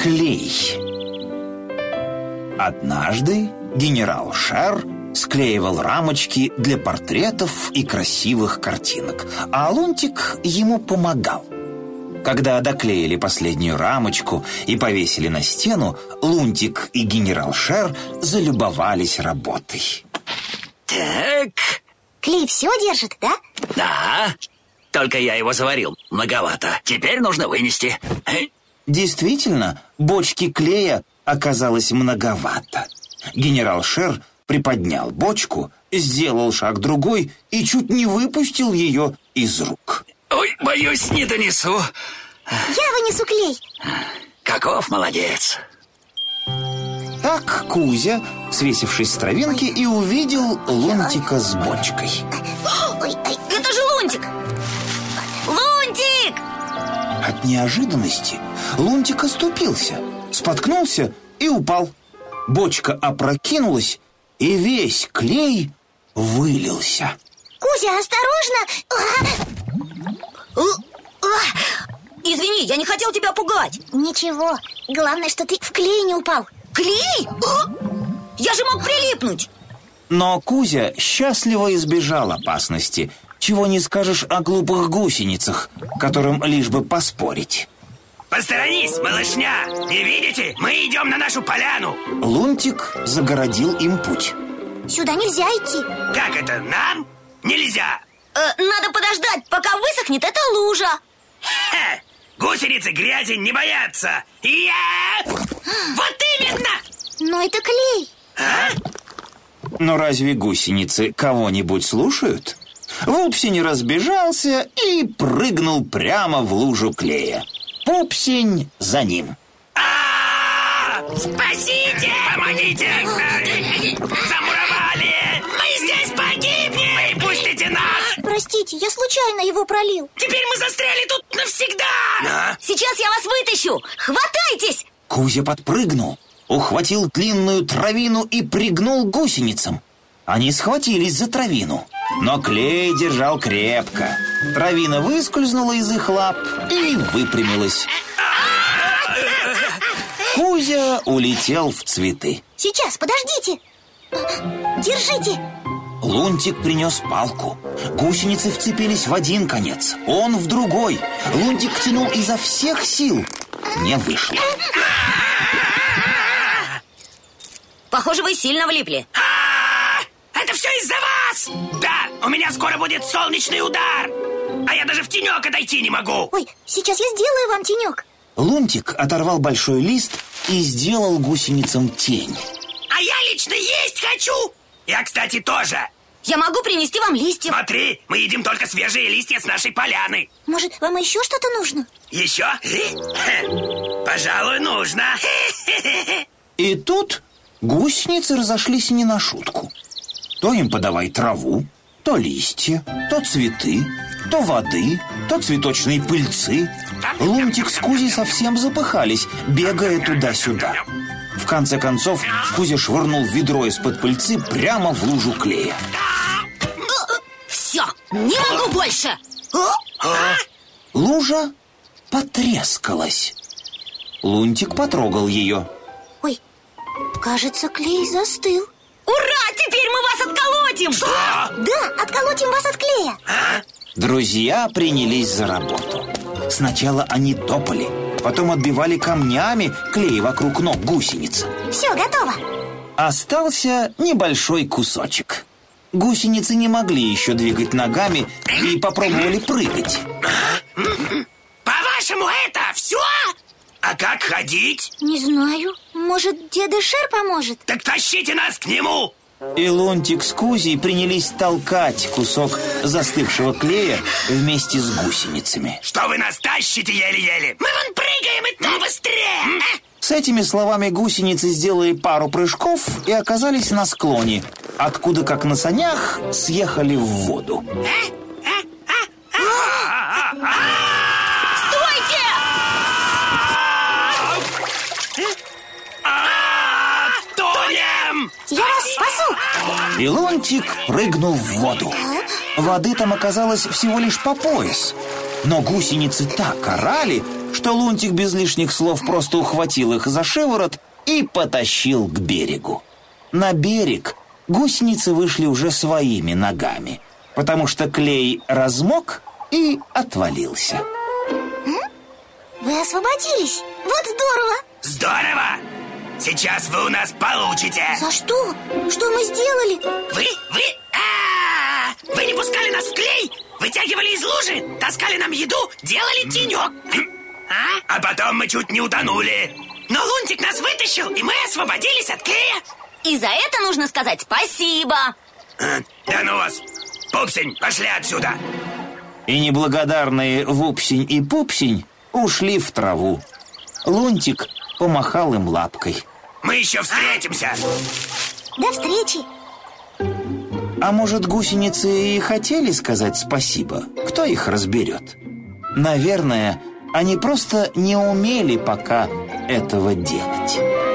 Клей. Однажды генерал Шер склеивал рамочки для портретов и красивых картинок, а Лунтик ему помогал. Когда доклеили последнюю рамочку и повесили на стену, Лунтик и генерал Шер залюбовались работой. Так. Клей все держит, да? Да. Только я его заварил многовато. Теперь нужно вынести. Действительно, бочки клея оказалось многовато. Генерал Шер приподнял бочку, сделал шаг другой и чуть не выпустил ее из рук. Ой, боюсь, не донесу. Я вынесу клей. Каков молодец. Так Кузя, свесившись с травинки, и увидел Лунтика с бочкой. Это же Лунтик! Лунтик! От неожиданности Лунтик оступился, споткнулся и упал. Бочка опрокинулась, и весь клей вылился. Кузя, осторожно! Извини, я не хотел тебя пугать. Ничего, главное, что ты в клей не упал. Клей? Я же мог прилипнуть. Но Кузя счастливо избежал опасности. Чего не скажешь о глупых гусеницах, которым лишь бы поспорить. Посторонись, малышня! Не видите? Мы идем на нашу поляну. Лунтик загородил им путь. Сюда нельзя идти. Как это, нам? Нельзя. Надо подождать, пока высохнет эта лужа. Ха! Гусеницы грязи не боятся. Вот именно! Но это клей. А? Но разве гусеницы кого-нибудь слушают? Вупсень разбежался и прыгнул прямо в лужу клея. Пупсень за ним. Спасите! Помогите! Замуровали! Мы здесь погибнем! Выпустите нас! Простите, я случайно его пролил. Теперь мы застряли тут навсегда! Сейчас я вас вытащу. Хватайтесь! Кузя подпрыгнул, ухватил длинную травину и пригнул к гусеницам. Они схватились за травину, но клей держал крепко. Травина выскользнула из их лап и выпрямилась. Кузя улетел в цветы. Сейчас, подождите. Держите. Лунтик принес палку. Гусеницы вцепились в один конец, он в другой. Лунтик тянул изо всех сил. Не вышло. Похоже, вы сильно влипли. Это все из-за вас! Да, у меня скоро будет солнечный удар! А я даже в тенек отойти не могу! Ой, сейчас я сделаю вам тенек. Лунтик оторвал большой лист и сделал гусеницам тень. А я лично есть хочу! Я, кстати, тоже! Я могу принести вам листьев. Смотри, мы едим только свежие листья с нашей поляны. Может, вам еще что-то нужно? Еще? Пожалуй, нужно. И тут гусеницы разошлись не на шутку. То им подавай траву, то листья, то цветы, то воды, то цветочные пыльцы. Лунтик с Кузей совсем запыхались, бегая туда-сюда. В конце концов, Кузя швырнул ведро из-под пыльцы прямо в лужу клея. Все, не могу больше. Лужа потрескалась. Лунтик потрогал ее. Ой, кажется, клей застыл. Ура, теперь мы вас отколотим. Что? Да, отколотим вас от клея. Друзья принялись за работу. Сначала они топали, потом отбивали камнями клей вокруг ног гусениц. Все, готово. Остался небольшой кусочек. Гусеницы не могли еще двигать ногами и попробовали прыгать. По-вашему, это все? А как ходить? Не знаю, может, деда Шер поможет? Так тащите нас к нему! И Лунтик с Кузей принялись толкать кусок застывшего клея вместе с гусеницами. Что вы нас тащите еле-еле? Мы вон прыгаем, и то быстрее! С этими словами гусеницы сделали пару прыжков и оказались на склоне, откуда, как на санях, съехали в воду. Стойте! Тонем! Я вас спасу. И Лунтик прыгнул в воду. Воды там оказалось всего лишь по пояс. Но гусеницы так орали, что Лунтик без лишних слов просто ухватил их за шиворот и потащил к берегу. На берег гусеницы вышли уже своими ногами, потому что клей размок и отвалился. Вы освободились? Вот здорово! Здорово! Сейчас вы у нас получите. За что? Что мы сделали? Вы не пускали нас в клей? Вытягивали из лужи, таскали нам еду, делали тенек. А потом мы чуть не утонули. Но Лунтик нас вытащил, и мы освободились от клея. И за это нужно сказать спасибо. Да ну вас! Пупсень, пошли отсюда! И неблагодарные Вупсень и Пупсень ушли в траву. Лунтик помахал им лапкой. Мы еще встретимся. До встречи. А может, гусеницы и хотели сказать спасибо? Кто их разберет? Наверное, они просто не умели пока этого делать.